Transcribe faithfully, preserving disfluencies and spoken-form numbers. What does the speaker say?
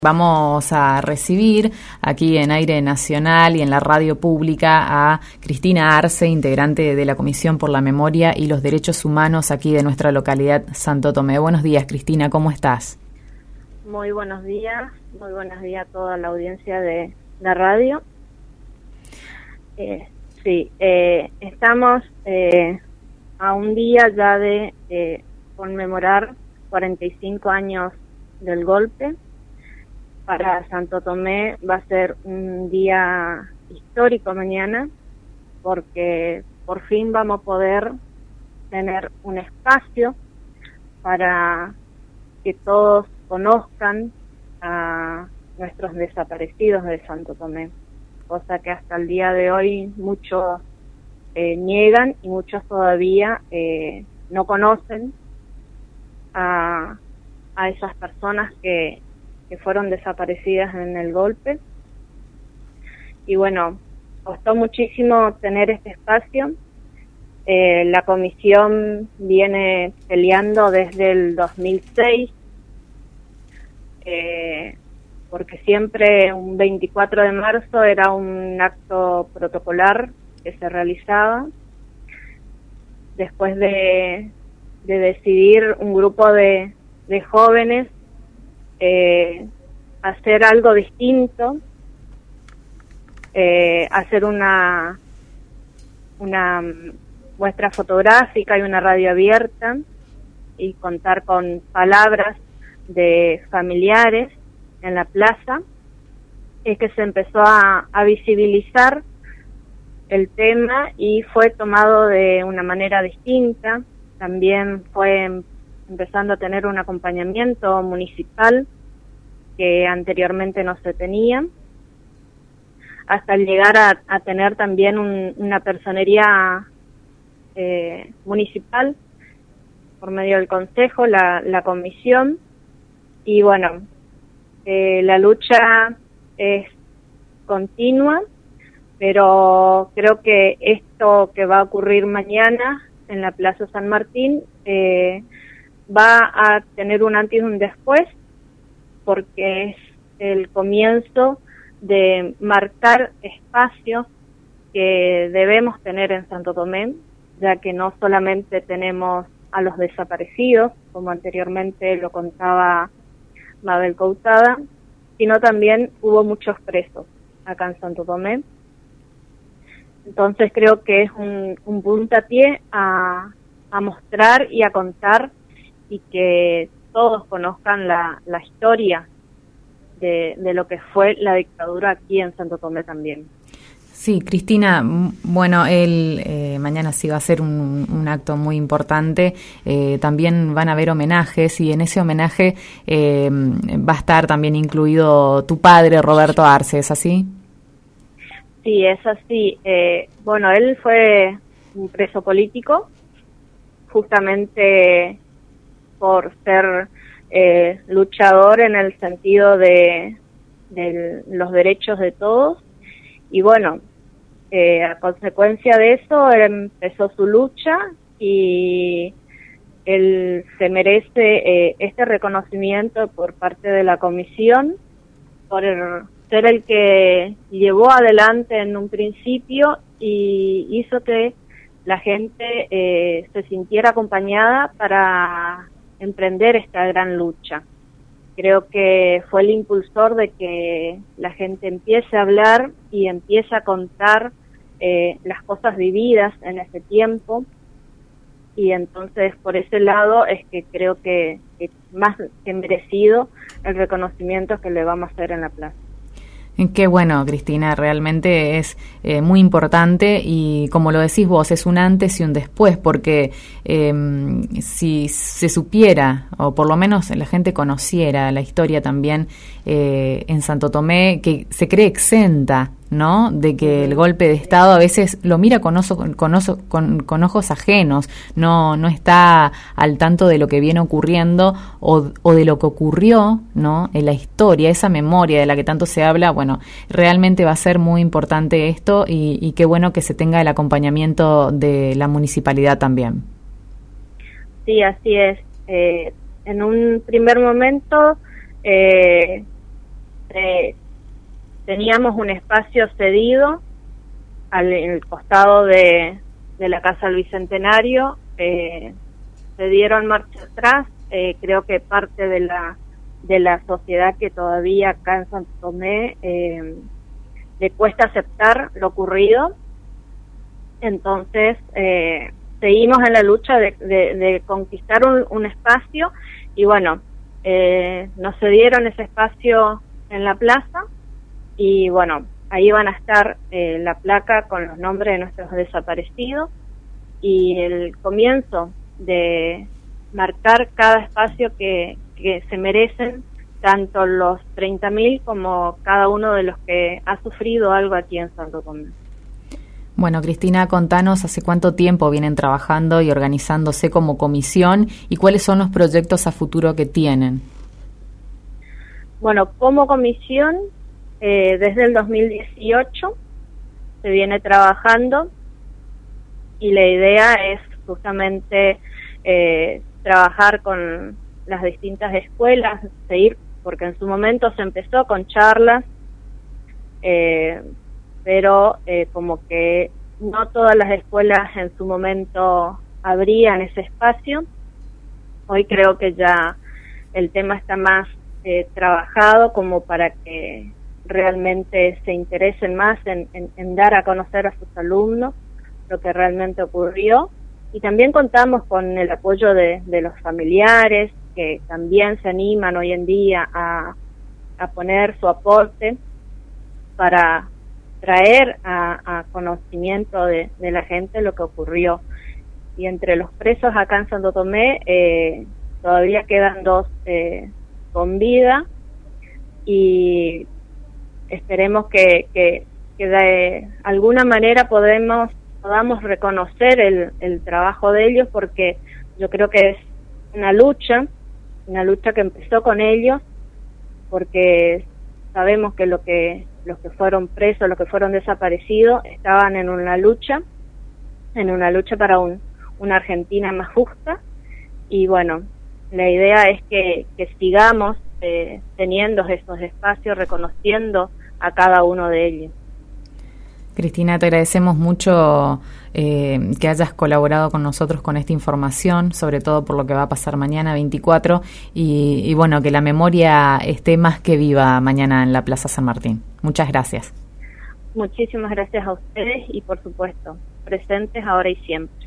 Vamos a recibir aquí en Aire Nacional y en la radio pública a Cristina Arce, integrante de la Comisión por la Memoria y los Derechos Humanos aquí de nuestra localidad Santo Tomé. Buenos días, Cristina, ¿cómo estás? Muy buenos días, muy buenos días a toda la audiencia de la radio. Eh, sí, eh, estamos eh, a un día ya de eh, conmemorar cuarenta y cinco años del golpe. Para Santo Tomé va a ser un día histórico mañana, porque por fin vamos a poder tener un espacio para que todos conozcan a nuestros desaparecidos de Santo Tomé, cosa que hasta el día de hoy muchos eh, niegan y muchos todavía eh, no conocen a, a esas personas que que fueron desaparecidas en el golpe. Y bueno, costó muchísimo tener este espacio. Eh, la comisión viene peleando desde el dos mil seis, eh, porque siempre un veinticuatro de marzo era un acto protocolar que se realizaba. Después de, de decidir un grupo de, de jóvenes Eh, hacer algo distinto, eh, hacer una una muestra fotográfica y una radio abierta y contar con palabras de familiares en la plaza, es que se empezó a, a visibilizar el tema y fue tomado de una manera distinta. También fue empezando a tener un acompañamiento municipal que anteriormente no se tenía, hasta llegar a, a tener también un, una personería eh, municipal por medio del consejo, la, la comisión. Y bueno, eh, la lucha es continua, pero creo que esto que va a ocurrir mañana en la Plaza San Martín eh, va a tener un antes y un después, porque es el comienzo de marcar espacios que debemos tener en Santo Tomé, ya que no solamente tenemos a los desaparecidos, como anteriormente lo contaba Mabel Coutada, sino también hubo muchos presos acá en Santo Tomé. Entonces creo que es un, un puntapié a, a mostrar y a contar, y que todos conozcan la, la historia de, de lo que fue la dictadura aquí en Santo Tomé también. Sí, Cristina, bueno, el, eh, mañana sí va a ser un, un acto muy importante, eh, también van a haber homenajes, y en ese homenaje eh, va a estar también incluido tu padre, Roberto Arce, ¿es así? Sí, es así. Eh, bueno, él fue un preso político, justamente por ser eh, luchador en el sentido de, de los derechos de todos. Y bueno, eh, a consecuencia de eso empezó su lucha, y él se merece eh, este reconocimiento por parte de la comisión, por el, ser el que llevó adelante en un principio y hizo que la gente eh, se sintiera acompañada para emprender esta gran lucha. Creo que fue el impulsor de que la gente empiece a hablar y empiece a contar eh, las cosas vividas en ese tiempo, y entonces por ese lado es que creo que, que más que merecido el reconocimiento que le vamos a hacer en la plaza. Qué bueno, Cristina, realmente es eh, muy importante, y como lo decís vos, es un antes y un después, porque eh, si se supiera, o por lo menos la gente conociera la historia también eh, en Santo Tomé, que se cree exenta, ¿no?, de que el golpe de Estado a veces lo mira con, oso, con, oso, con, con ojos ajenos, no no está al tanto de lo que viene ocurriendo o, o de lo que ocurrió, ¿no?, en la historia, esa memoria de la que tanto se habla. Bueno, realmente va a ser muy importante esto, y, y qué bueno que se tenga el acompañamiento de la municipalidad también. Sí, así es. Eh, en un primer momento eh, se, teníamos un espacio cedido al en el costado de, de la Casa del Bicentenario, eh, se dieron marcha atrás, eh, creo que parte de la de la sociedad que todavía acá en Santo Tomé eh, le cuesta aceptar lo ocurrido. Entonces eh, seguimos en la lucha de, de, de conquistar un, un espacio y bueno, eh, nos cedieron ese espacio en la plaza y bueno, ahí van a estar eh, la placa con los nombres de nuestros desaparecidos y el comienzo de marcar cada espacio que, que se merecen tanto los treinta mil como cada uno de los que ha sufrido algo aquí en Santo Tomé. Bueno, Cristina, contanos hace cuánto tiempo vienen trabajando y organizándose como comisión y cuáles son los proyectos a futuro que tienen. Bueno, como comisión, eh, desde el dos mil dieciocho se viene trabajando y la idea es justamente eh, trabajar con las distintas escuelas, seguir, porque en su momento se empezó con charlas, eh, pero eh, como que no todas las escuelas en su momento abrían ese espacio. Hoy creo que ya el tema está más eh, trabajado como para que realmente se interesen más en, en, en dar a conocer a sus alumnos lo que realmente ocurrió. Y también contamos con el apoyo de, de los familiares, que también se animan hoy en día a, a poner su aporte para traer a, a conocimiento de, de la gente lo que ocurrió. Y entre los presos acá en Santo Tomé eh, todavía quedan dos eh, con vida y esperemos que, que, que de alguna manera podemos podamos reconocer el, el trabajo de ellos, porque yo creo que es una lucha, una lucha que empezó con ellos, porque sabemos que lo que los que fueron presos, los que fueron desaparecidos, estaban en una lucha, en una lucha para un, una Argentina más justa, y bueno, la idea es que, que sigamos eh, teniendo esos espacios, reconociendo a cada uno de ellos. Cristina, te agradecemos mucho eh, que hayas colaborado con nosotros con esta información, sobre todo por lo que va a pasar mañana veinticuatro, y, y bueno, que la memoria esté más que viva mañana en la Plaza San Martín. Muchas gracias. Muchísimas gracias a ustedes y por supuesto, presentes ahora y siempre.